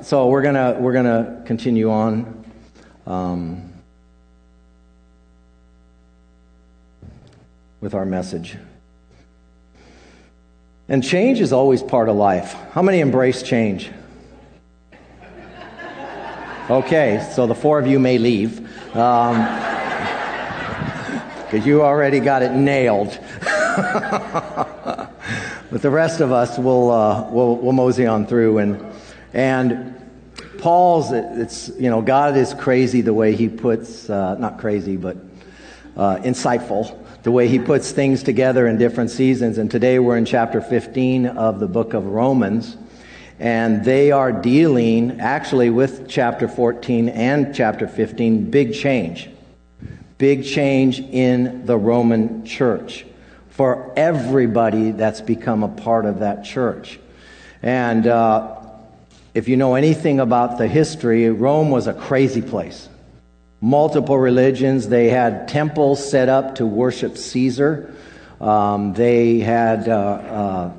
So we're gonna continue on. With our message. And change is always part of life. How many embrace change? Okay, so the four of you may leave. Because you already got it nailed. But the rest of us will mosey on through. And Paul's, God is crazy the way he puts, not crazy, but insightful, the way he puts things together in different seasons. And today we're in chapter 15 of the book of Romans. And they are dealing, actually, with chapter 14 and chapter 15, big change. Big change in the Roman church for everybody that's become a part of that church. And if you know anything about the history, Rome was a crazy place. Multiple religions. They had temples set up to worship Caesar. They had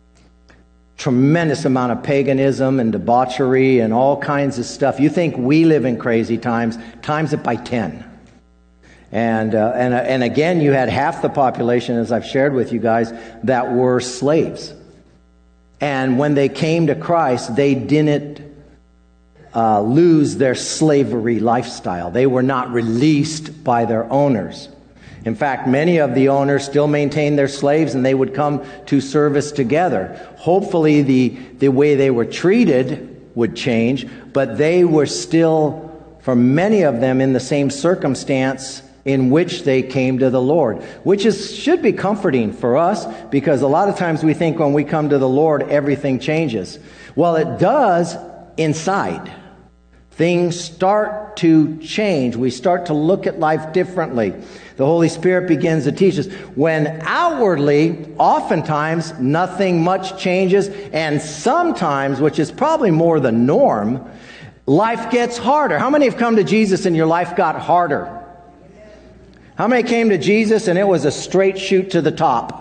tremendous amount of paganism and debauchery and all kinds of stuff. You think we live in crazy times it by 10. And again, you had half the population, as I've shared with you guys, that were slaves. And when they came to Christ, they didn't lose their slavery lifestyle. They were not released by their owners. In fact, many of the owners still maintained their slaves, and they would come to service together. Hopefully the way they were treated would change, but they were still, for many of them, in the same circumstance in which they came to the Lord, which should be comforting for us, because a lot of times we think when we come to the Lord, everything changes. Well, it does inside. Things start to change. We start to look at life differently. The Holy Spirit begins to teach us. When outwardly, oftentimes, nothing much changes, and sometimes, which is probably more the norm, life gets harder. How many have come to Jesus and your life got harder? How many came to Jesus and it was a straight shoot to the top?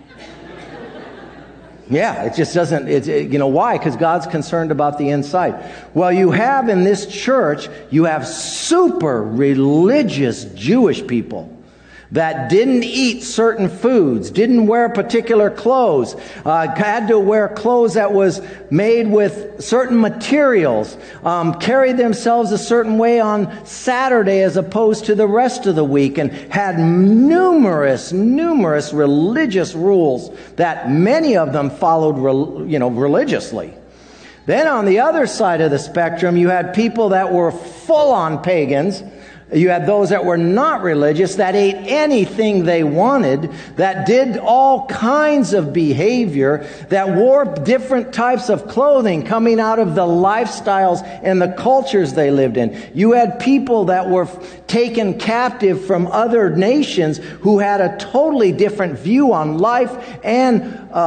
Yeah, it just doesn't, why? Because God's concerned about the inside. Well, you have in this church, you have super religious Jewish people that didn't eat certain foods, didn't wear particular clothes, had to wear clothes that was made with certain materials, carried themselves a certain way on Saturday as opposed to the rest of the week, and had numerous religious rules that many of them followed, religiously. Then on the other side of the spectrum, you had people that were full-on pagans. You had those that were not religious, that ate anything they wanted, that did all kinds of behavior, that wore different types of clothing coming out of the lifestyles and the cultures they lived in. You had people that were taken captive from other nations who had a totally different view on life and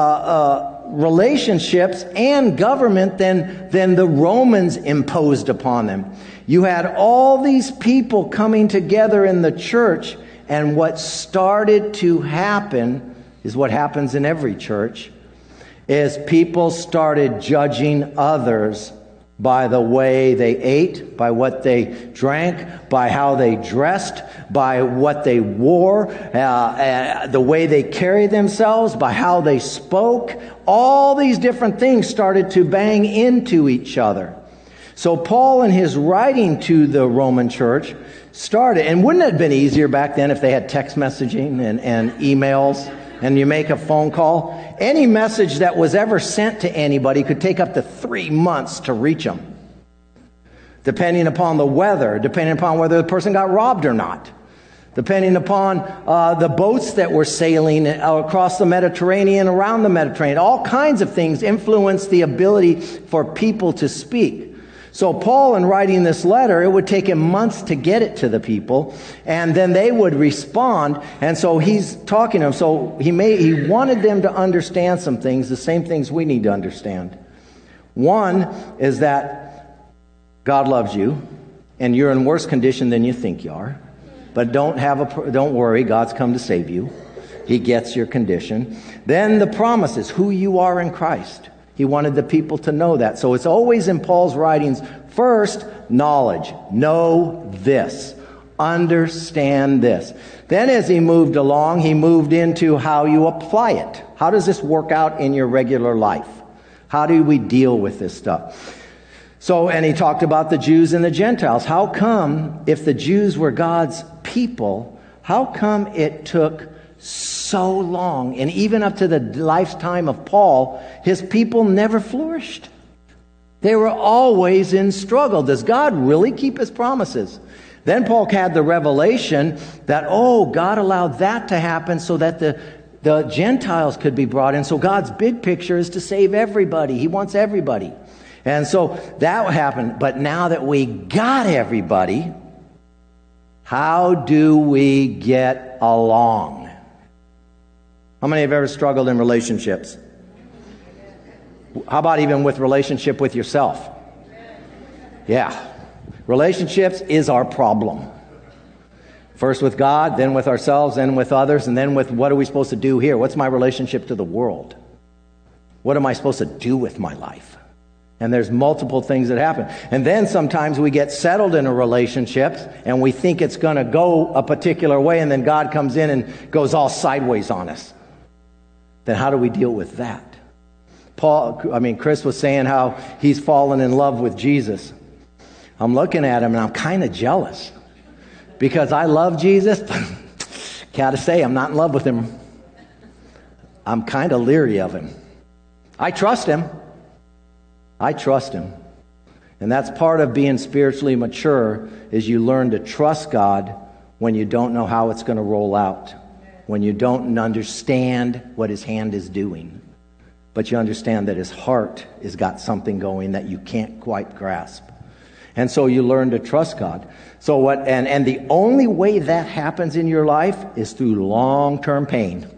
relationships and government than the Romans imposed upon them. You had all these people coming together in the church, and what started to happen is what happens in every church, is people started judging others by the way they ate, by what they drank, by how they dressed, by what they wore, the way they carried themselves, by how they spoke. All these different things started to bang into each other. So Paul, in his writing to the Roman church, started, and wouldn't it have been easier back then if they had text messaging and emails, and you make a phone call? Any message that was ever sent to anybody could take up to 3 months to reach them, depending upon the weather, depending upon whether the person got robbed or not, depending upon the boats that were sailing across the Mediterranean, around the Mediterranean. All kinds of things influenced the ability for people to speak. So Paul, in writing this letter, it would take him months to get it to the people, and then they would respond. And so he's talking to them. So he wanted them to understand some things, the same things we need to understand. One is that God loves you, and you're in worse condition than you think you are. But don't worry, God's come to save you. He gets your condition. Then the promise is who you are in Christ. He wanted the people to know that. So it's always in Paul's writings, first, knowledge. Know this. Understand this. Then as he moved along, he moved into how you apply it. How does this work out in your regular life? How do we deal with this stuff? So, and he talked about the Jews and the Gentiles. How come, if the Jews were God's people, how come it took so long, and even up to the lifetime of Paul, his people never flourished? They were always in struggle. Does God really keep his promises? Then Paul had the revelation that, God allowed that to happen so that the Gentiles could be brought in. So God's big picture is to save everybody. He wants everybody. And so that happened. But now that we got everybody, how do we get along? How many have ever struggled in relationships? How about even with relationship with yourself? Yeah. Relationships is our problem. First with God, then with ourselves, then with others, and then with what are we supposed to do here? What's my relationship to the world? What am I supposed to do with my life? And there's multiple things that happen. And then sometimes we get settled in a relationship and we think it's going to go a particular way, and then God comes in and goes all sideways on us. Then how do we deal with that? Chris was saying how he's fallen in love with Jesus. I'm looking at him and I'm kind of jealous because I love Jesus. Gotta say, I'm not in love with him. I'm kind of leery of him. I trust him. And that's part of being spiritually mature, is you learn to trust God when you don't know how it's going to roll out, when you don't understand what his hand is doing. But you understand that his heart has got something going that you can't quite grasp. And so you learn to trust God. So and the only way that happens in your life is through long-term pain.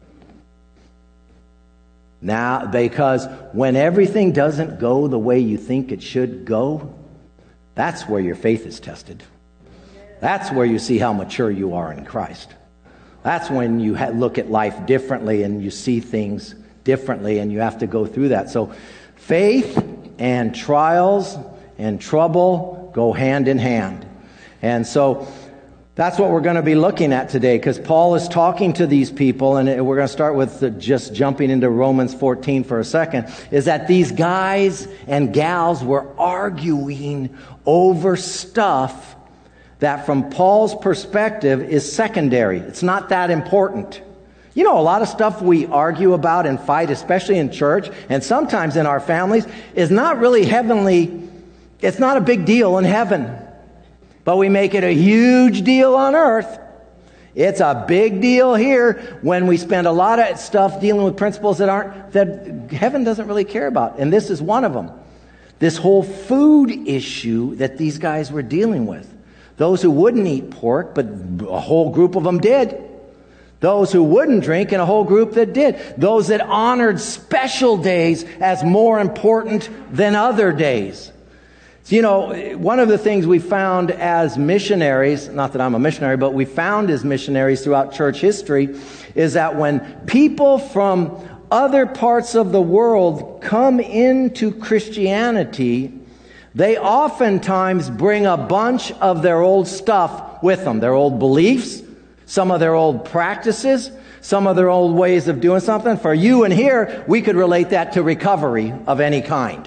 Now, because when everything doesn't go the way you think it should go, that's where your faith is tested. That's where you see how mature you are in Christ. That's when you look at life differently and you see things differently, and you have to go through that. So faith and trials and trouble go hand in hand. And so that's what we're going to be looking at today, because Paul is talking to these people, and we're going to start with just jumping into Romans 14 for a second, is that these guys and gals were arguing over stuff that from Paul's perspective is secondary. It's not that important. You know, a lot of stuff we argue about and fight, especially in church and sometimes in our families, is not really heavenly. It's not a big deal in heaven. But we make it a huge deal on earth. It's a big deal here when we spend a lot of stuff dealing with principles that heaven doesn't really care about. And this is one of them. This whole food issue that these guys were dealing with. Those who wouldn't eat pork, but a whole group of them did. Those who wouldn't drink, and a whole group that did. Those that honored special days as more important than other days. So, you know, one of the things we found as missionaries, not that I'm a missionary, but we found as missionaries throughout church history, is that when people from other parts of the world come into Christianity, they oftentimes bring a bunch of their old stuff with them, their old beliefs, some of their old practices, some of their old ways of doing something. For you and here, we could relate that to recovery of any kind.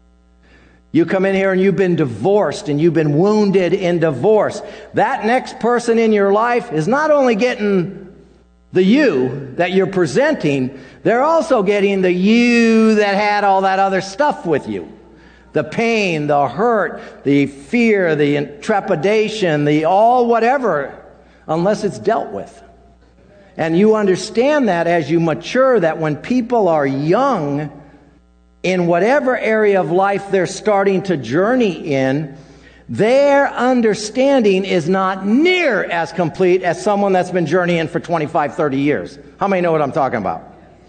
You come in here and you've been divorced and you've been wounded in divorce. That next person in your life is not only getting the you that you're presenting, they're also getting the you that had all that other stuff with you. The pain, the hurt, the fear, the trepidation, the all whatever, unless it's dealt with. And you understand that as you mature, that when people are young, in whatever area of life they're starting to journey in, their understanding is not near as complete as someone that's been journeying for 25, 30 years. How many know what I'm talking about?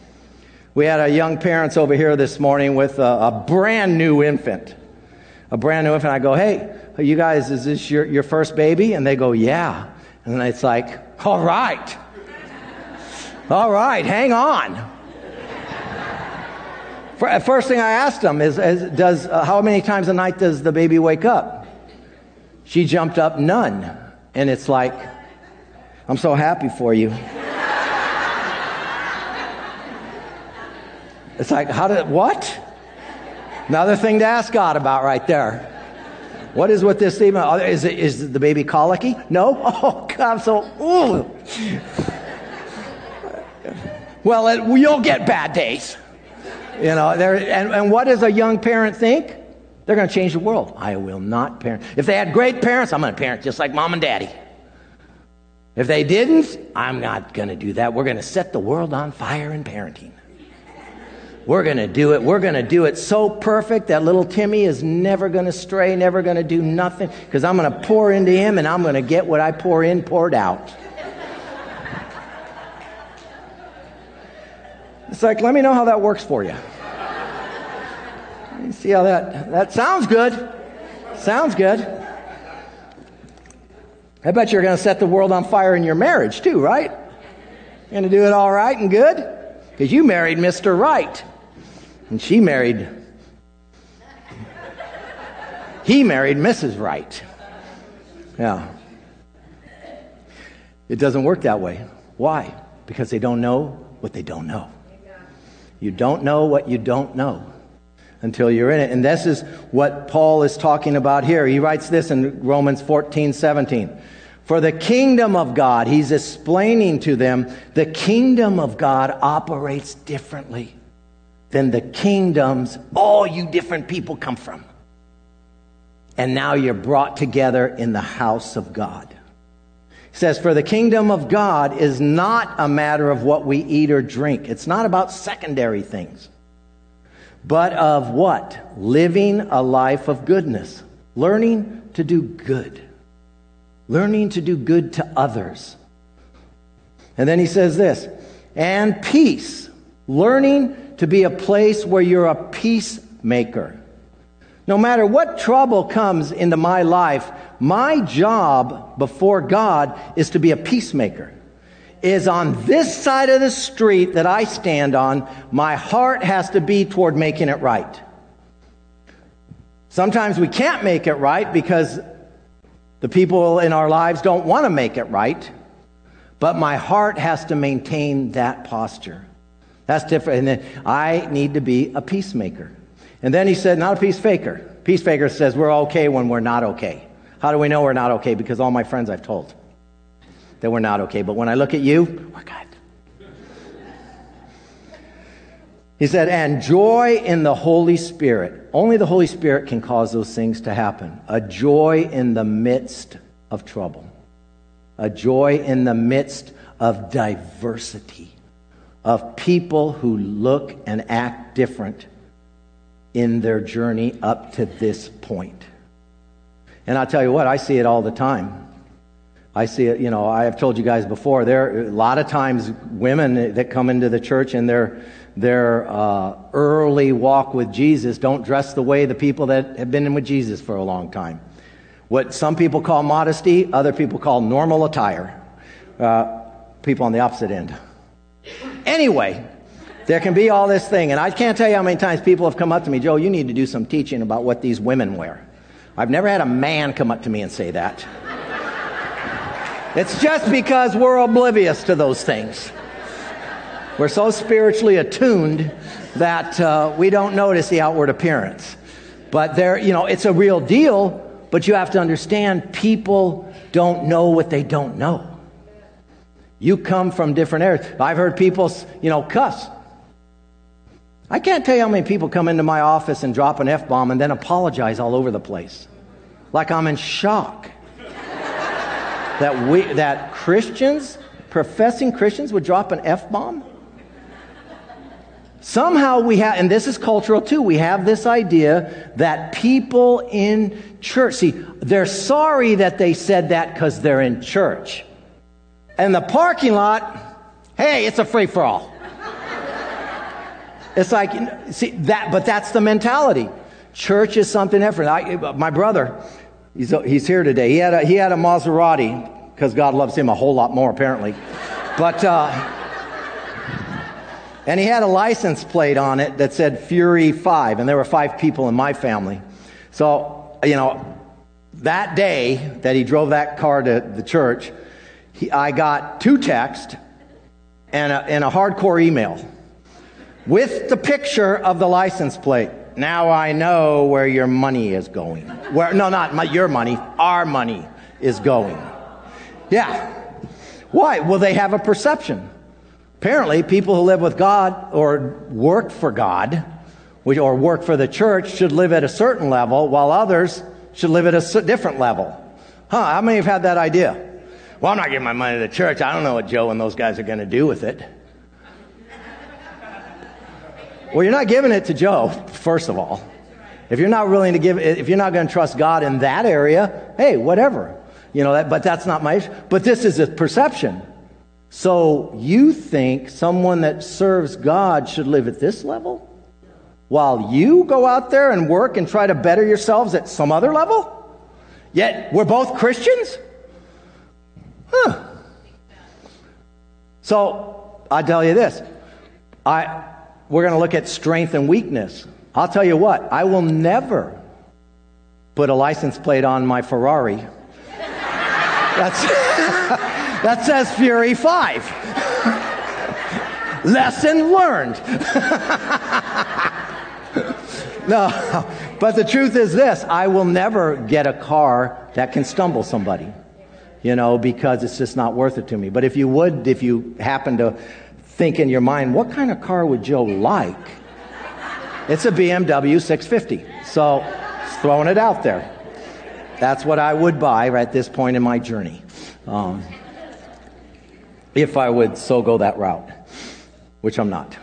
We had a young parents over here this morning with a brand new infant. A brand new infant. I go, hey, you guys, is this your first baby? And they go, yeah. And then it's like, all right, hang on. First thing I asked them is how many times a night does the baby wake up? She jumped up, none. And it's like, I'm so happy for you. It's like, what? Another thing to ask God about right there. What is with this theme? Is the baby colicky? No? Oh, God, ooh. Well, you'll get bad days. You know, and what does a young parent think? They're going to change the world. I will not parent. If they had great parents, I'm going to parent just like mom and daddy. If they didn't, I'm not going to do that. We're going to set the world on fire in parenting. We're going to do it. We're going to do it so perfect that little Timmy is never going to stray, never going to do nothing, because I'm going to pour into him and I'm going to get what I pour in poured out. It's like, let me know how that works for you. You see how that sounds good. Sounds good. I bet you're going to set the world on fire in your marriage too, right? You're going to do it all right and good? Because you married Mr. Right. And he married Mrs. Right. Yeah. It doesn't work that way. Why? Because they don't know what they don't know. You don't know what you don't know until you're in it. And this is what Paul is talking about here. He writes this in Romans 14:17. For the kingdom of God, he's explaining to them, the kingdom of God operates differently than the kingdoms all you different people come from. And now you're brought together in the house of God. He says, for the kingdom of God is not a matter of what we eat or drink. It's not about secondary things. But of what? Living a life of goodness. Learning to do good. Learning to do good to others. And then he says this, and peace. Learning to be a place where you're a peacemaker. No matter what trouble comes into my life, my job before God is to be a peacemaker. Is on this side of the street that I stand on, my heart has to be toward making it right. Sometimes we can't make it right because the people in our lives don't want to make it right. But my heart has to maintain that posture. That's different. And then I need to be a peacemaker. And then he said, not a peace faker. Peace faker says we're okay when we're not okay. How do we know we're not okay? Because all my friends I've told that we're not okay. But when I look at you, we're good. He said, and joy in the Holy Spirit. Only the Holy Spirit can cause those things to happen. A joy in the midst of trouble. A joy in the midst of diversity. Of people who look and act different in their journey up to this point. And I'll tell you what, I see it all the time. I see it, I have told you guys before, there are a lot of times women that come into the church in their early walk with Jesus don't dress the way the people that have been in with Jesus for a long time. What some people call modesty, other people call normal attire. People on the opposite end. Anyway, there can be all this thing, and I can't tell you how many times people have come up to me, Joe, you need to do some teaching about what these women wear. I've never had a man come up to me and say that. It's just because we're oblivious to those things. We're so spiritually attuned that we don't notice the outward appearance. But it's a real deal, but you have to understand people don't know what they don't know. You come from different areas. I've heard people, cuss. I can't tell you how many people come into my office and drop an F-bomb and then apologize all over the place. Like I'm in shock. That Christians, professing Christians, would drop an F-bomb? Somehow we have, and this is cultural too, we have this idea that people in church, see, they're sorry that they said that because they're in church. And the parking lot, hey, it's a free-for-all. It's like, but that's the mentality. Church is something different. My brother, he's here today. He had a Maserati because God loves him a whole lot more, apparently. But And he had a license plate on it that said Fury 5, and there were 5 people in my family. So, that day that he drove that car to the church, I got 2 texts and a hardcore email with the picture of the license plate. Now I know where your money is going. Not your money, our money is going. Yeah. Why? Well, they have a perception. Apparently, people who live with God or work for God or work for the church should live at a certain level, while others should live at a different level. How many have had that idea? Well, I'm not giving my money to the church. I don't know what Joe and those guys are going to do with it. Well, you're not giving it to Joe, first of all. If you're not willing to give, if you're not going to trust God in that area, hey, whatever. But that's not my issue. But this is a perception. So you think someone that serves God should live at this level? While you go out there and work and try to better yourselves at some other level? Yet we're both Christians? So I'll tell you this. We're going to look at strength and weakness. I'll tell you what. I will never put a license plate on my Ferrari that says Fury 5. Lesson learned. No, but the truth is this. I will never get a car that can stumble somebody, because it's just not worth it to me. But if you happen to think in your mind, what kind of car would Joe like? It's a BMW 650. So, just throwing it out there. That's what I would buy right at this point in my journey. If I would so go that route, which I'm not.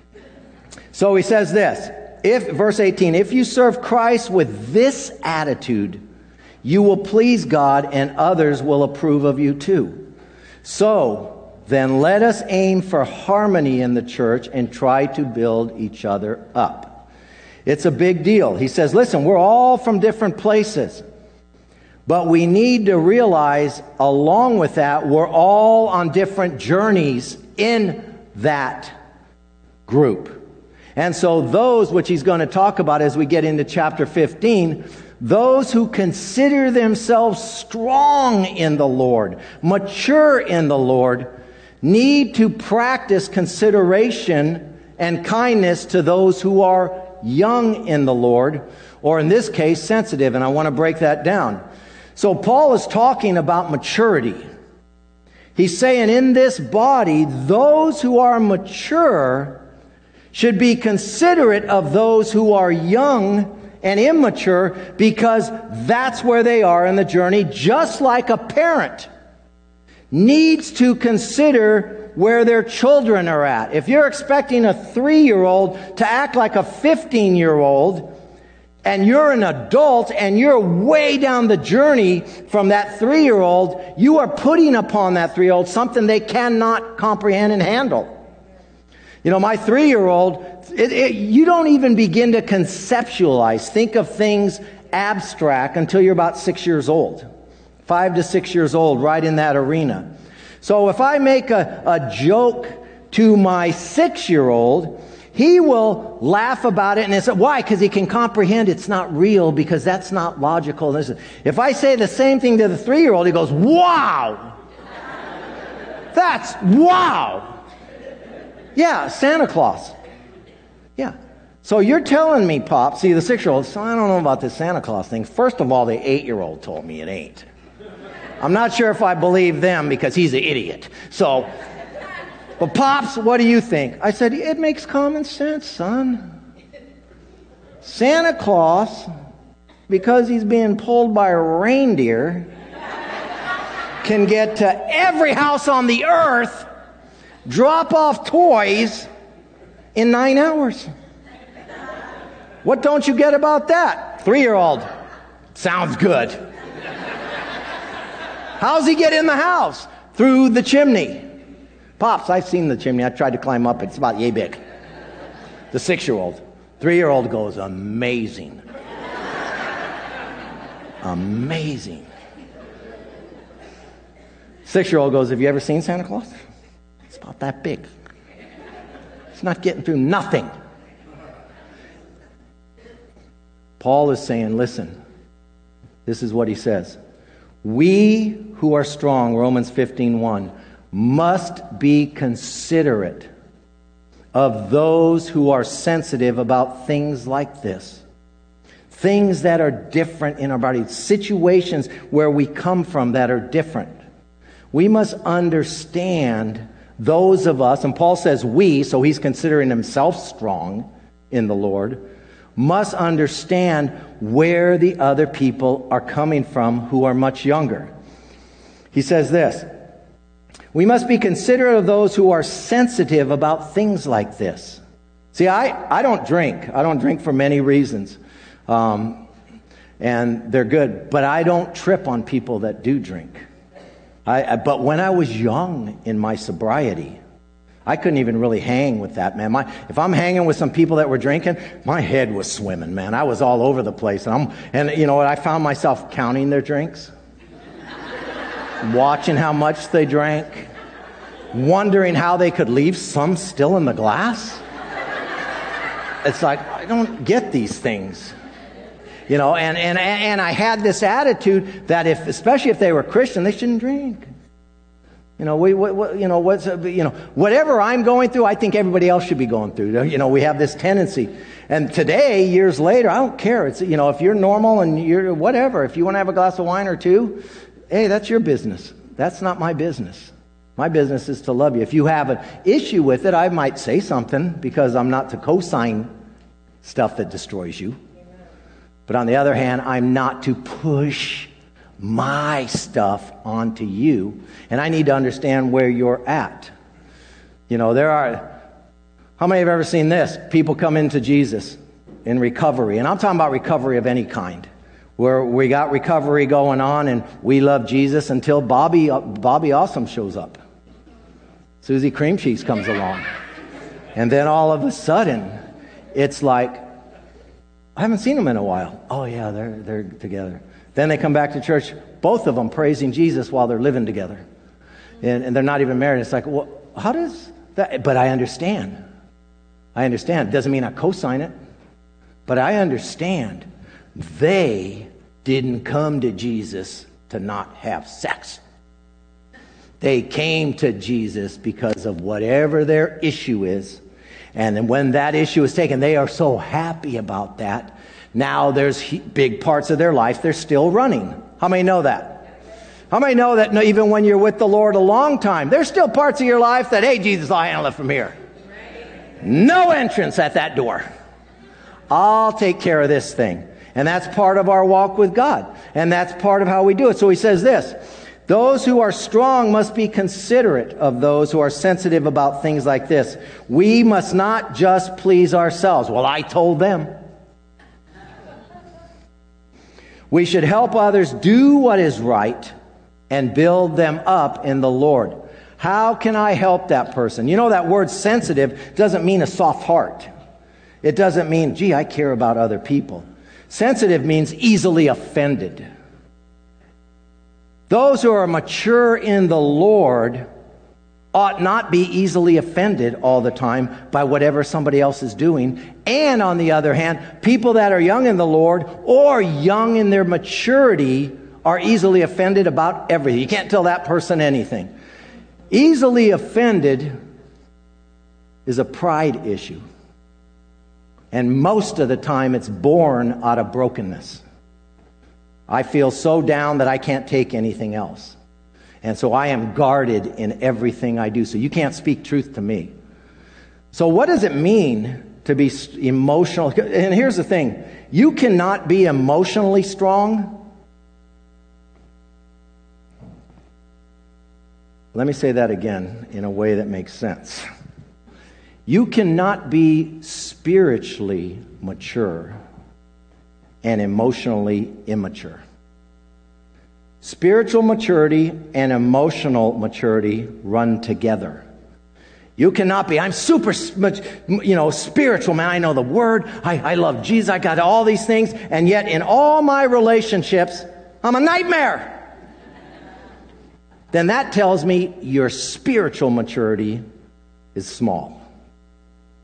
So he says this, verse 18, if you serve Christ with this attitude, you will please God and others will approve of you too. So then let us aim for harmony in the church and try to build each other up. It's a big deal. He says, listen, we're all from different places. But we need to realize, along with that, we're all on different journeys in that group. And so those, which he's going to talk about as we get into chapter 15, those who consider themselves strong in the Lord, mature in the Lord, need to practice consideration and kindness to those who are young in the Lord, or in this case, sensitive. And I want to break that down. So Paul is talking about maturity. He's saying in this body, those who are mature should be considerate of those who are young and immature, because that's where they are in the journey, just like a parent needs to consider where their children are at. If you're expecting a 3-year-old to act like a 15-year-old, and you're an adult and you're way down the journey from that 3-year-old, you are putting upon that 3-year-old something they cannot comprehend and handle. My 3-year-old, you don't even begin to conceptualize, think of things abstract until you're about 6 years old. 5 to 6 years old, right in that arena. So if I make a joke to my 6-year-old, he will laugh about it, and it's why? Because he can comprehend it's not real, because that's not logical. If I say the same thing to the 3-year-old, he goes, "Wow, that's wow." Yeah, Santa Claus. Yeah. So you're telling me, Pop, see the 6-year-old, so I don't know about this Santa Claus thing. First of all, the 8-year-old told me it ain't. I'm not sure if I believe them because he's an idiot. So, but Pops, what do you think? I said, it makes common sense, son. Santa Claus, because he's being pulled by a reindeer, can get to every house on the earth, drop off toys in 9 hours. What don't you get about that? 3-year-old. Sounds good. How's he get in the house? Through the chimney. Pops, I've seen the chimney. I tried to climb up it. It's about yay big. The 6-year-old. 3-year-old goes, amazing. Amazing. 6-year-old goes, have you ever seen Santa Claus? It's about that big. It's not getting through nothing. Paul is saying, listen, this is what he says. We who are strong, Romans 15:1, must be considerate of those who are sensitive about things like this. Things that are different in our body. Situations where we come from that are different. We must understand those of us, and Paul says we, so he's considering himself strong in the Lord, must understand where the other people are coming from who are much younger. He says this, we must be considerate of those who are sensitive about things like this. See, I don't drink. I don't drink for many reasons. And they're good. But I don't trip on people that do drink. But when I was young in my sobriety, I couldn't even really hang with that, man. If I'm hanging with some people that were drinking, my head was swimming, man. I was all over the place. And you know what? I found myself counting their drinks, watching how much they drank, wondering how they could leave some still in the glass. It's like, I don't get these things. You know, and I had this attitude that especially if they were Christian, they shouldn't drink. You know, whatever I'm going through, I think everybody else should be going through. You know, we have this tendency. And today, years later, I don't care. It's, you know, if you're normal and you're whatever, if you want to have a glass of wine or two, hey, that's your business. That's not my business. My business is to love you. If you have an issue with it, I might say something because I'm not to co-sign stuff that destroys you. But on the other hand, I'm not to push my stuff onto you. And I need to understand where you're at. You know, how many have ever seen this? People come into Jesus in recovery. And I'm talking about recovery of any kind. Where we got recovery going on and we love Jesus until Bobby Awesome shows up. Susie Cream Cheese comes along. And then all of a sudden, it's like, I haven't seen them in a while. Oh yeah, they're together. Then they come back to church, both of them praising Jesus while they're living together. And they're not even married. It's like, well, how does that? But I understand. It doesn't mean I co-sign it. But I understand. They didn't come to Jesus to not have sex. They came to Jesus because of whatever their issue is. And then when that issue is taken, they are so happy about that. Now there's big parts of their life they're still running. How many know that? How many know that even when you're with the Lord a long time, there's still parts of your life that, hey, Jesus, I'll handle it from here. No entrance at that door. I'll take care of this thing. And that's part of our walk with God. And that's part of how we do it. So he says this, those who are strong must be considerate of those who are sensitive about things like this. We must not just please ourselves. Well, I told them. We should help others do what is right and build them up in the Lord. How can I help that person? You know, that word sensitive doesn't mean a soft heart. It doesn't mean, gee, I care about other people. Sensitive means easily offended. Those who are mature in the Lord ought not be easily offended all the time by whatever somebody else is doing. And on the other hand, people that are young in the Lord or young in their maturity are easily offended about everything. You can't tell that person anything. Easily offended is a pride issue. And most of the time it's born out of brokenness. I feel so down that I can't take anything else. And so I am guarded in everything I do. So you can't speak truth to me. So what does it mean to be emotional? And here's the thing. You cannot be emotionally strong. Let me say that again in a way that makes sense. You cannot be spiritually mature and emotionally immature. Spiritual maturity and emotional maturity run together. You cannot be, I'm super, spiritual, man. I know the Word. I love Jesus. I got all these things. And yet in all my relationships, I'm a nightmare. Then that tells me your spiritual maturity is small.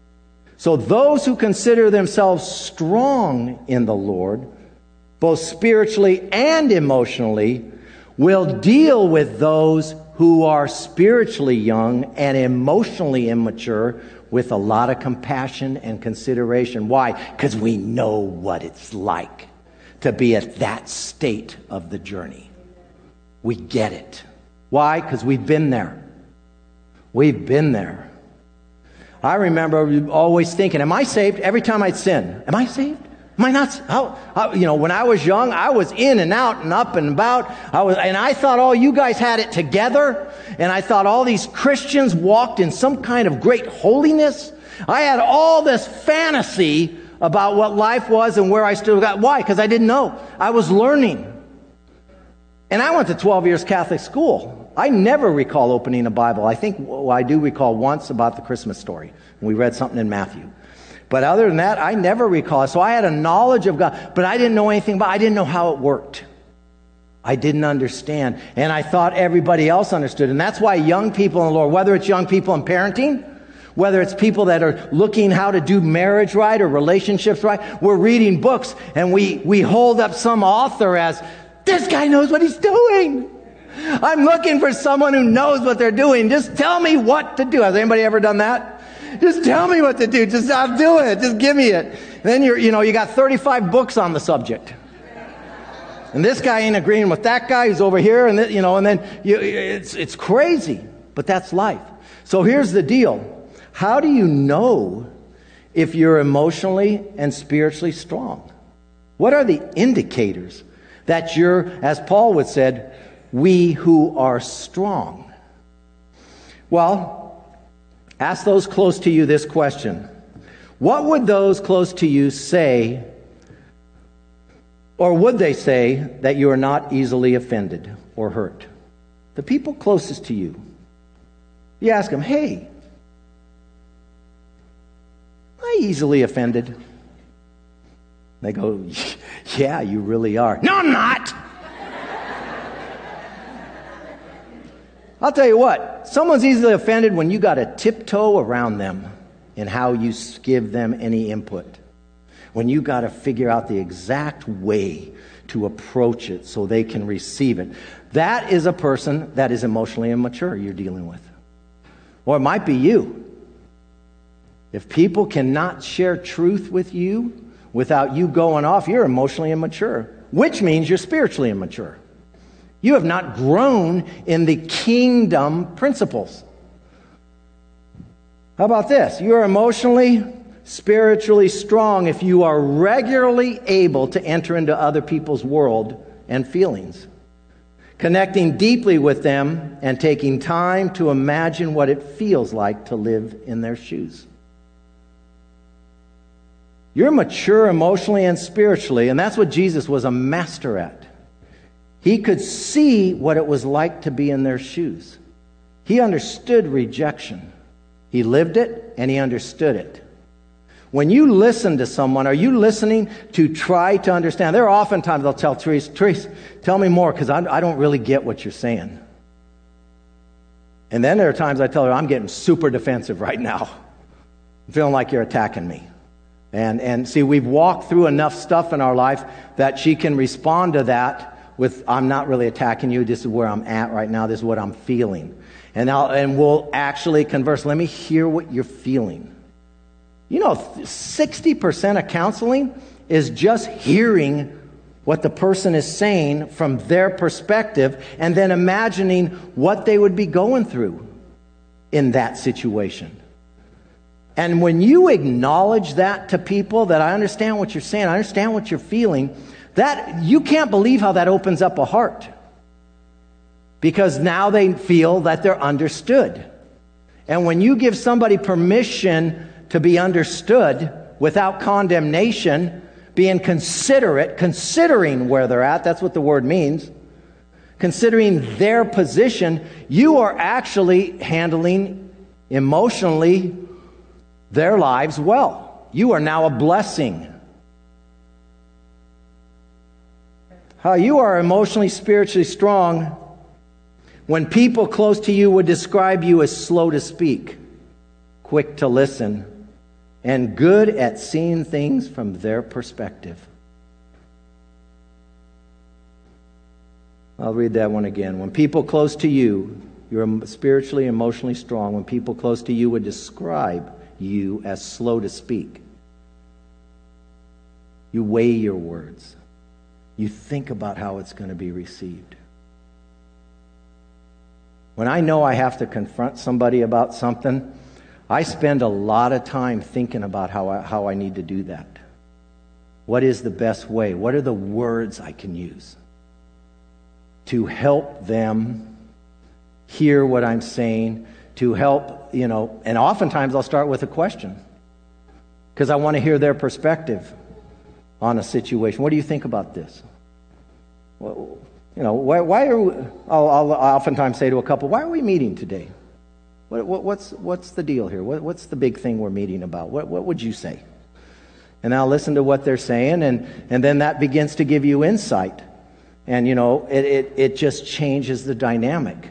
So those who consider themselves strong in the Lord, both spiritually and emotionally, will deal with those who are spiritually young and emotionally immature with a lot of compassion and consideration. Why? Because we know what it's like to be at that state of the journey. We get it. Why? Because we've been there. We've been there. I remember always thinking, am I saved? Every time I'd sin, am I saved? Am I not? When I was young, I was in and out and up and about. And I thought all you guys had it together. And I thought all these Christians walked in some kind of great holiness. I had all this fantasy about what life was and where I stood. Why? Because I didn't know. I was learning. And I went to 12 years Catholic school. I never recall opening a Bible. I think I do recall once about the Christmas story. We read something in Matthew. But other than that, I never recall. So I had a knowledge of God, but I didn't know anything about it. I didn't know how it worked. I didn't understand. And I thought everybody else understood. And that's why young people in the Lord, whether it's young people in parenting, whether it's people that are looking how to do marriage right or relationships right, we're reading books and we hold up some author as, this guy knows what he's doing. I'm looking for someone who knows what they're doing. Just tell me what to do. Has anybody ever done that? Just tell me what to do. Just I'll do it. Just give me it. And then you got 35 books on the subject. And this guy ain't agreeing with that guy who's over here, and then it's crazy. But that's life. So here's the deal. How do you know if you're emotionally and spiritually strong? What are the indicators that you're, as Paul would said, we who are strong? Well, ask those close to you this question. What would those close to you say, or would they say that you are not easily offended or hurt? The people closest to you. You ask them, hey, am I easily offended? They go, yeah, you really are. No, I'm not! I'll tell you what, someone's easily offended when you got to tiptoe around them in how you give them any input. When you got to figure out the exact way to approach it so they can receive it. That is a person that is emotionally immature you're dealing with. Or it might be you. If people cannot share truth with you without you going off, you're emotionally immature, which means you're spiritually immature. You have not grown in the kingdom principles. How about this? You are emotionally, spiritually strong if you are regularly able to enter into other people's world and feelings, connecting deeply with them and taking time to imagine what it feels like to live in their shoes. You're mature emotionally and spiritually, and that's what Jesus was a master at. He could see what it was like to be in their shoes. He understood rejection. He lived it and he understood it. When you listen to someone, are you listening to try to understand? There are often times they'll tell Therese, tell me more because I don't really get what you're saying. And then there are times I tell her, I'm getting super defensive right now. I'm feeling like you're attacking me. And see, we've walked through enough stuff in our life that she can respond to that with, I'm not really attacking you. This is where I'm at right now. This is what I'm feeling. And we'll actually converse. Let me hear what you're feeling. 60% of counseling is just hearing what the person is saying from their perspective and then imagining what they would be going through in that situation. And when you acknowledge that to people, that I understand what you're saying, I understand what you're feeling, that you can't believe how that opens up a heart. Because now they feel that they're understood. And when you give somebody permission to be understood without condemnation, being considerate, considering where they're at, that's what the word means, considering their position, you are actually handling emotionally their lives well. You are now a blessing. How you are emotionally, spiritually strong when people close to you would describe you as slow to speak, quick to listen, and good at seeing things from their perspective. I'll read that one again. When people close to you, you're spiritually, emotionally strong. When people close to you would describe you as slow to speak. You weigh your words. You think about how it's going to be received. When I know I have to confront somebody about something, I spend a lot of time thinking about how I need to do that. What is the best way? What are the words I can use to help them hear what I'm saying, to help, and oftentimes I'll start with a question because I want to hear their perspective on a situation. What do you think about this? Well, why are we, I'll oftentimes say to a couple, why are we meeting today? What's the deal here? What's the big thing we're meeting about? What would you say? And I'll listen to what they're saying, and then that begins to give you insight. And, it just changes the dynamic.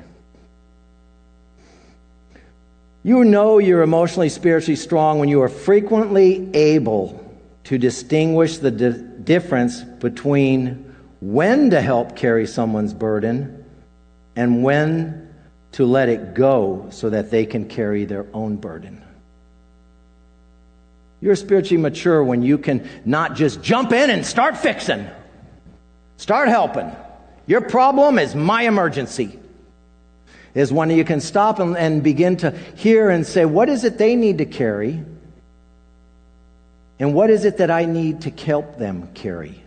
You know you're emotionally, spiritually strong when you are frequently able to distinguish the difference between when to help carry someone's burden and when to let it go so that they can carry their own burden. You're spiritually mature when you can not just jump in and start fixing. Start helping. Your problem is my emergency. Is when you can stop and begin to hear and say, what is it they need to carry? And what is it that I need to help them carry?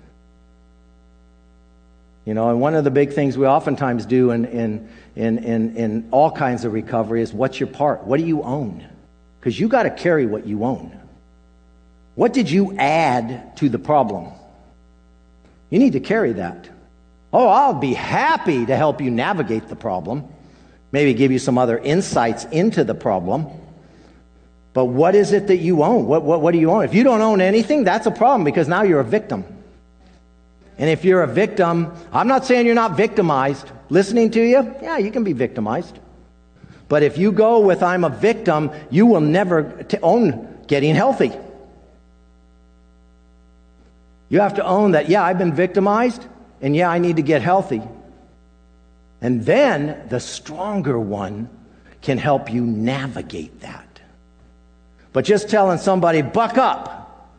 And one of the big things we oftentimes do in all kinds of recovery is, what's your part? What do you own? Because you got to carry what you own. What did you add to the problem? You need to carry that. Oh, I'll be happy to help you navigate the problem. Maybe give you some other insights into the problem. But what is it that you own? What do you own? If you don't own anything, that's a problem because now you're a victim. And if you're a victim, I'm not saying you're not victimized. Listening to you, yeah, you can be victimized. But if you go with I'm a victim, you will never own getting healthy. You have to own that, yeah, I've been victimized, and yeah, I need to get healthy. And then the stronger one can help you navigate that. But just telling somebody, buck up,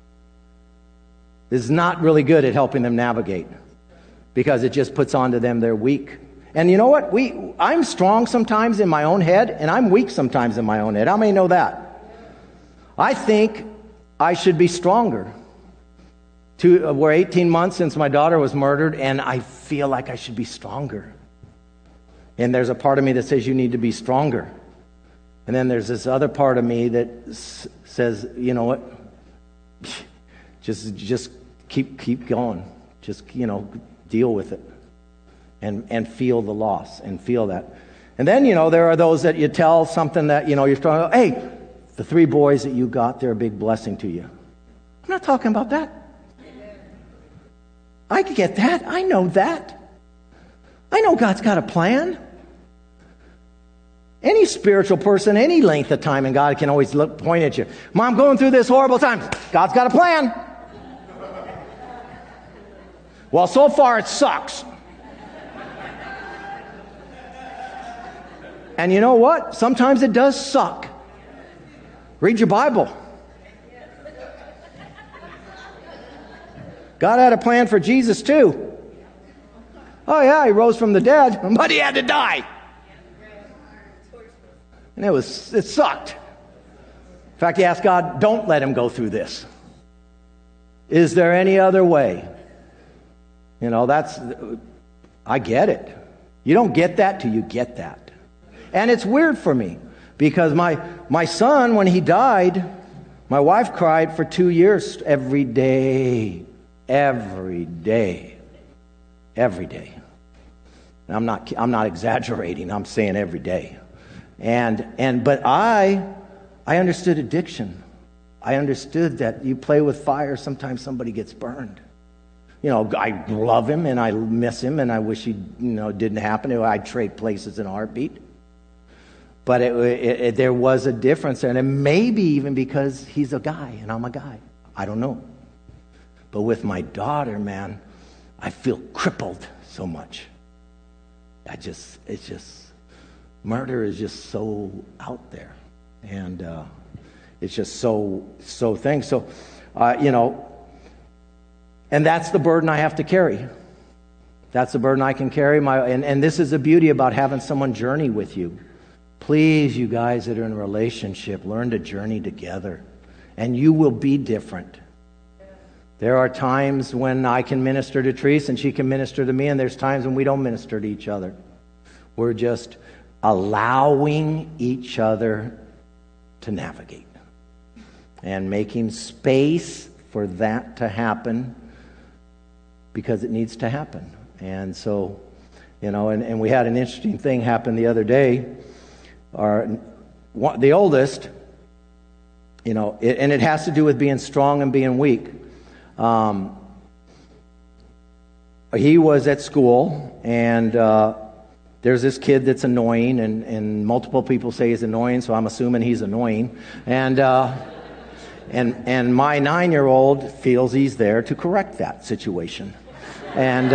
is not really good at helping them navigate because it just puts onto them they're weak. And you know what? I'm strong sometimes in my own head, and I'm weak sometimes in my own head. How many know that? I think I should be stronger. We're 18 months since my daughter was murdered, and I feel like I should be stronger. And there's a part of me that says you need to be stronger. And then there's this other part of me that says, you know what? Just keep going. Just, deal with it. And feel the loss and feel that. And then, there are those that you tell something that, you're strong. Hey, the 3 boys that you got, they're a big blessing to you. I'm not talking about that. I get that. I know that. I know God's got a plan. Any spiritual person, any length of time in God can always point at you. Mom, going through this horrible time. God's got a plan. Well, so far it sucks. And you know what? Sometimes it does suck. Read your Bible. God had a plan for Jesus too. Oh yeah, he rose from the dead, but he had to die. And it sucked. In fact, he asked God, don't let him go through this. Is there any other way? I get it. You don't get that till you get that. And it's weird for me because my son, when he died, my wife cried for 2 years every day. Every day. Every day. I'm not exaggerating. I'm saying every day. But I understood addiction. I understood that you play with fire, sometimes somebody gets burned. I love him and I miss him and I wish he didn't happen. I'd trade places in a heartbeat. But there was a difference there. And it may be even because he's a guy and I'm a guy. I don't know. But with my daughter, man, I feel crippled so much. Murder is just so out there. And it's just so thing. So, and that's the burden I have to carry. That's the burden I can carry. And this is the beauty about having someone journey with you. Please, you guys that are in a relationship, learn to journey together. And you will be different. There are times when I can minister to Teresa and she can minister to me, and there's times when we don't minister to each other. We're just allowing each other to navigate and making space for that to happen because it needs to happen. And so, and we had an interesting thing happen the other day. The oldest, and it has to do with being strong and being weak. He was at school, and there's this kid that's annoying, and multiple people say he's annoying, so I'm assuming he's annoying. And my 9-year-old feels he's there to correct that situation. And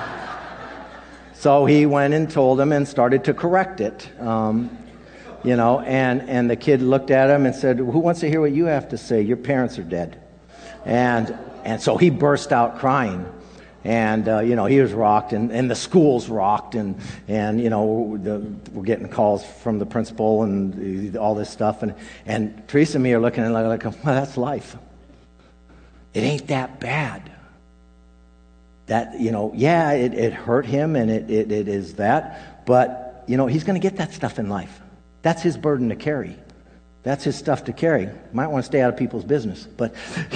so he went and told him and started to correct it. And the kid looked at him and said, "Who wants to hear what you have to say? Your parents are dead." And so he burst out crying. And, he was rocked, and the school's rocked, and we're getting calls from the principal and all this stuff. And Teresa and me are looking at it like, well, that's life. It ain't that bad. That, it hurt him, and it is that. But, he's going to get that stuff in life. That's his burden to carry. That's his stuff to carry. Might want to stay out of people's business, but...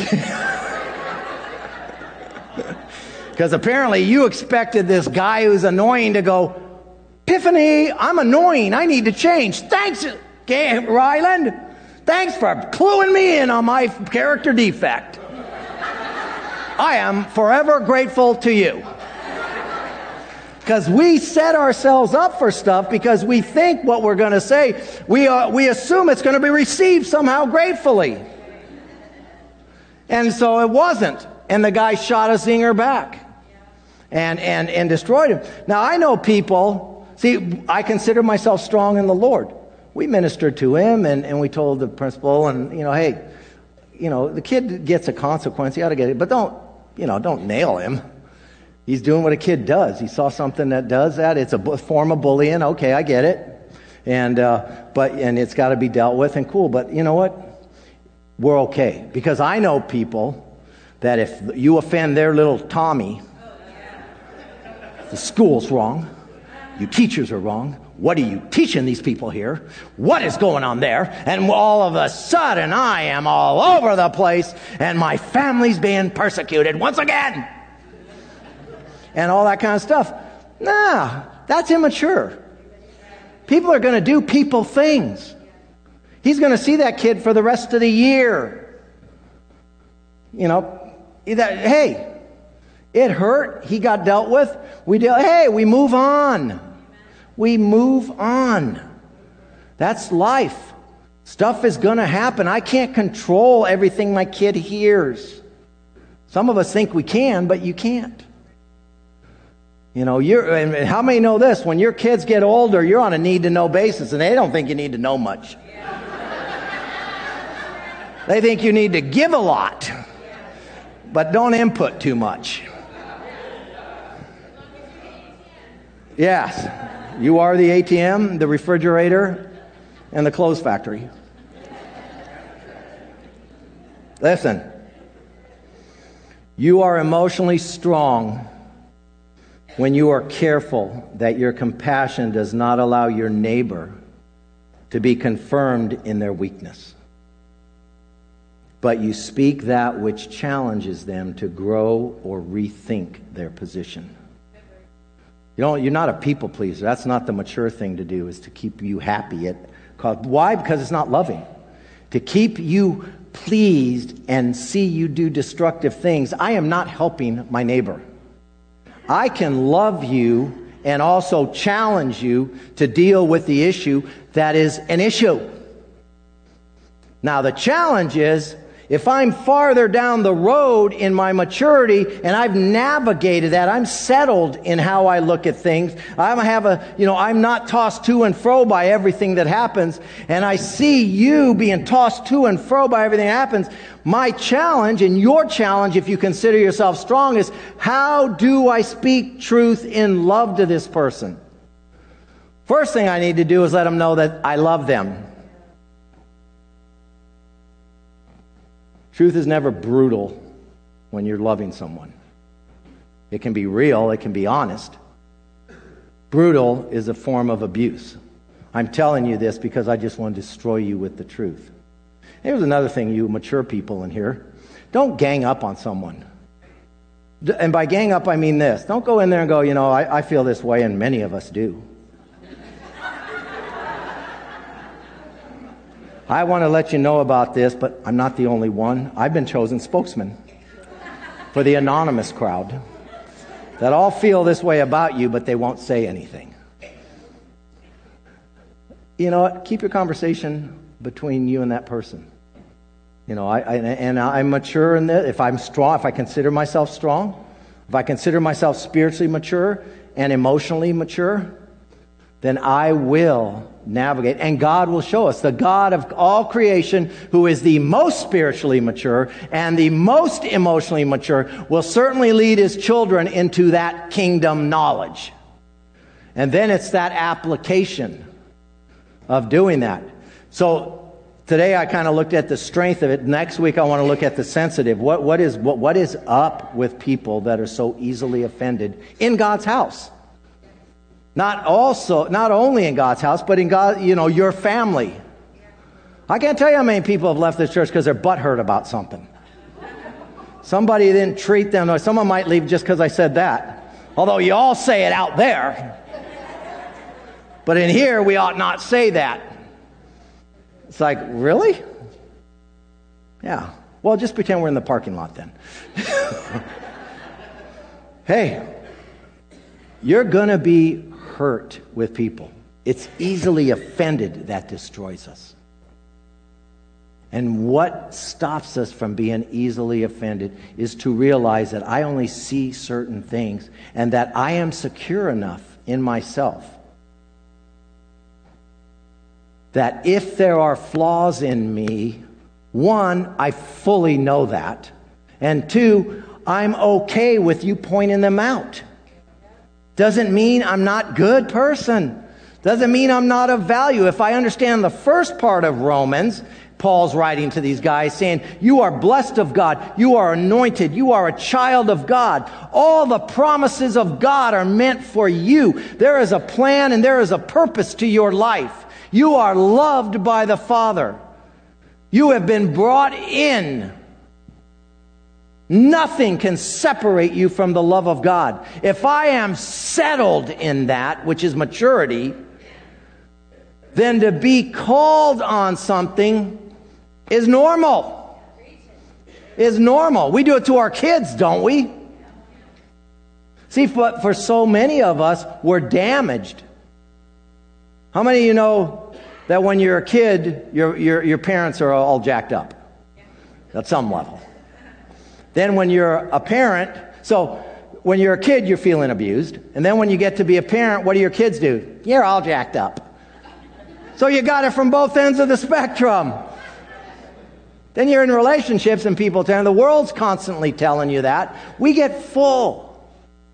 Because apparently you expected this guy who's annoying to go, "Epiphany, I'm annoying. I need to change. Thanks, Ryland. Thanks for cluing me in on my character defect. I am forever grateful to you." Because we set ourselves up for stuff because we think what we're going to say, we assume it's going to be received somehow gratefully. And so it wasn't. And the guy shot a zinger back and destroyed him. Now, I know people, I consider myself strong in the Lord. We ministered to him and we told the principal and, hey, the kid gets a consequence. He ought to get it. But don't nail him. He's doing what a kid does. He saw something that does that. It's a form of bullying. Okay, I get it. And it's got to be dealt with and cool. But you know what? We're okay. Because I know people that if you offend their little Tommy, the school's wrong. You teachers are wrong. What are you teaching these people here? What is going on there? And all of a sudden, I am all over the place, and my family's being persecuted once again. And all that kind of stuff. Nah, that's immature. People are going to do people things. He's going to see that kid for the rest of the year. Hey, it hurt. He got dealt with. We move on. We move on. That's life. Stuff is going to happen. I can't control everything my kid hears. Some of us think we can, but you can't. And how many know this? When your kids get older, you're on a need-to-know basis, and they don't think you need to know much. They think you need to give a lot, but don't input too much. Yes, you are the ATM, the refrigerator, and the clothes factory. Listen, you are emotionally strong when you are careful that your compassion does not allow your neighbor to be confirmed in their weakness, but you speak that which challenges them to grow or rethink their position. You're not a people pleaser. That's not the mature thing to do, is to keep you happy. Why? Because it's not loving. To keep you pleased and see you do destructive things, I am not helping my neighbor. I can love you and also challenge you to deal with the issue that is an issue. Now, the challenge is, if I'm farther down the road in my maturity and I've navigated that, I'm settled in how I look at things, I'm not tossed to and fro by everything that happens, and I see you being tossed to and fro by everything that happens, my challenge and your challenge, if you consider yourself strong, is how do I speak truth in love to this person? First thing I need to do is let them know that I love them. Truth is never brutal when you're loving someone. It can be real, it can be honest. Brutal is a form of abuse. I'm telling you this because I just want to destroy you with the truth. Here's another thing, you mature people in here. Don't gang up on someone. And by gang up, I mean this. Don't go in there and go, I feel this way, and many of us do. I want to let you know about this, but I'm not the only one. I've been chosen spokesman for the anonymous crowd that all feel this way about you, but they won't say anything. You know what? Keep your conversation between you and that person. I'm mature in this. If I'm strong, if I consider myself strong, if I consider myself spiritually mature and emotionally mature, then I will navigate. And God will show us. The God of all creation, who is the most spiritually mature and the most emotionally mature, will certainly lead his children into that kingdom knowledge. And then it's that application of doing that. So today I kind of looked at the strength of it. Next week I want to look at the sensitive. What is up with people that are so easily offended in God's house? Not only in God's house, but in God, your family. I can't tell you how many people have left this church because they're butthurt about something. Somebody didn't treat them, or someone might leave just because I said that. Although you all say it out there. But in here, we ought not say that. It's like, really? Yeah. Well, just pretend we're in the parking lot then. Hey, you're going to be hurt with people. It's easily offended that destroys us. And what stops us from being easily offended is to realize that I only see certain things and that I am secure enough in myself that if there are flaws in me, one, I fully know that, and two, I'm okay with you pointing them out. Doesn't mean I'm not a good person. Doesn't mean I'm not of value. If I understand the first part of Romans, Paul's writing to these guys saying, you are blessed of God. You are anointed. You are a child of God. All the promises of God are meant for you. There is a plan and there is a purpose to your life. You are loved by the Father. You have been brought in. Nothing can separate you from the love of God. If I am settled in that, which is maturity, then to be called on something is normal. Is normal. We do it to our kids, don't we? See, but for so many of us, we're damaged. How many of you know that when you're a kid, your parents are all jacked up? At some level. Then when you're a parent, so when you're a kid, you're feeling abused. And then when you get to be a parent, what do your kids do? You're all jacked up. So you got it from both ends of the spectrum. Then you're in relationships and people tell you, the world's constantly telling you that. We get full.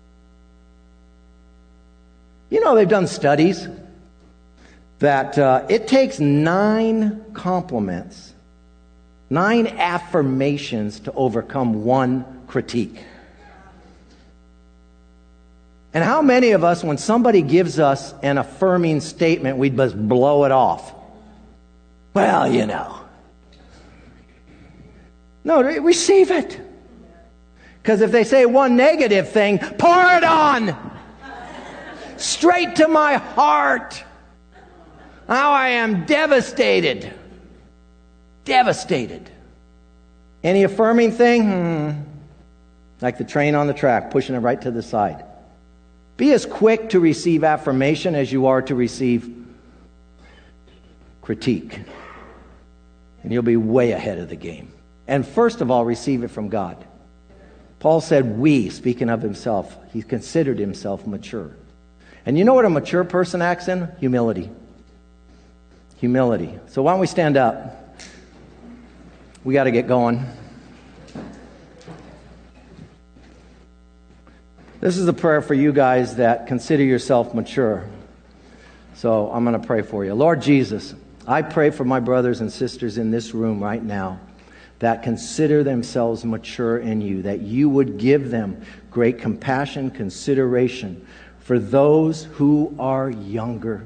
They've done studies that it takes 9 compliments, 9 affirmations to overcome 1 critique. And how many of us, when somebody gives us an affirming statement, we just blow it off? Well, No, receive it. Because if they say 1 negative thing, pour it on. Straight to my heart. Now I am devastated. Devastated. Any affirming thing? Like the train on the track, pushing it right to the side. Be as quick to receive affirmation as you are to receive critique. And you'll be way ahead of the game. And first of all, receive it from God. Paul said we, speaking of himself, he considered himself mature. And you know what a mature person acts in? Humility. Humility. So why don't we stand up? We got to get going. This is a prayer for you guys that consider yourself mature. So I'm going to pray for you. Lord Jesus, I pray for my brothers and sisters in this room right now that consider themselves mature in you, that you would give them great compassion, consideration for those who are younger,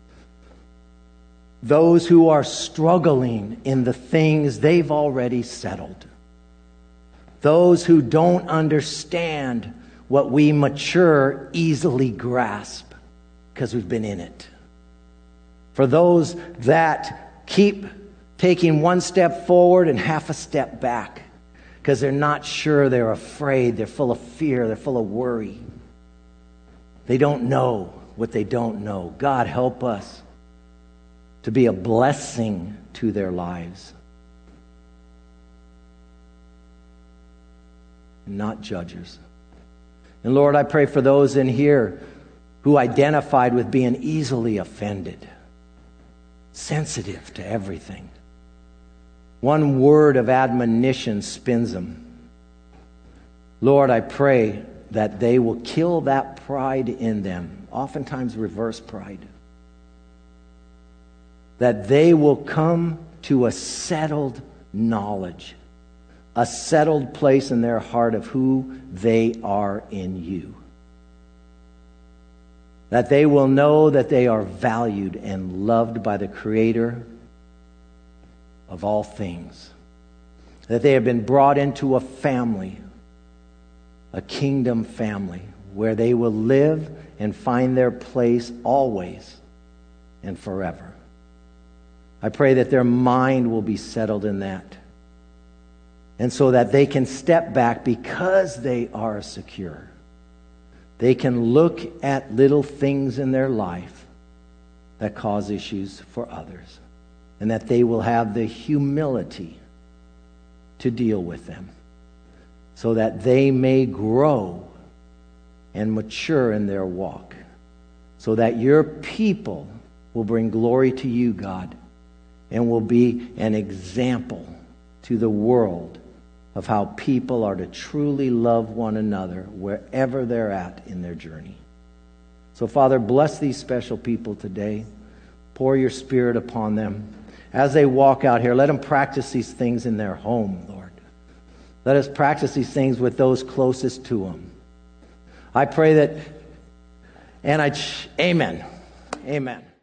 those who are struggling in the things they've already settled, those who don't understand what we mature easily grasp because we've been in it. For those that keep taking one step forward and half a step back because they're not sure, they're afraid, they're full of fear, they're full of worry. They don't know what they don't know. God, help us to be a blessing to their lives, not judges. And Lord, I pray for those in here who identified with being easily offended, sensitive to everything. One word of admonition spins them. Lord, I pray that they will kill that pride in them, oftentimes reverse pride. That they will come to a settled knowledge, a settled place in their heart of who they are in you. That they will know that they are valued and loved by the Creator of all things. That they have been brought into a family, a kingdom family, where they will live and find their place always and forever. I pray that their mind will be settled in that. And so that they can step back because they are secure. They can look at little things in their life that cause issues for others. And that they will have the humility to deal with them. So that they may grow and mature in their walk. So that your people will bring glory to you, God. And will be an example to the world of how people are to truly love one another wherever they're at in their journey. So, Father, bless these special people today. Pour your Spirit upon them. As they walk out here, let them practice these things in their home, Lord. Let us practice these things with those closest to them. I pray that, amen. Amen.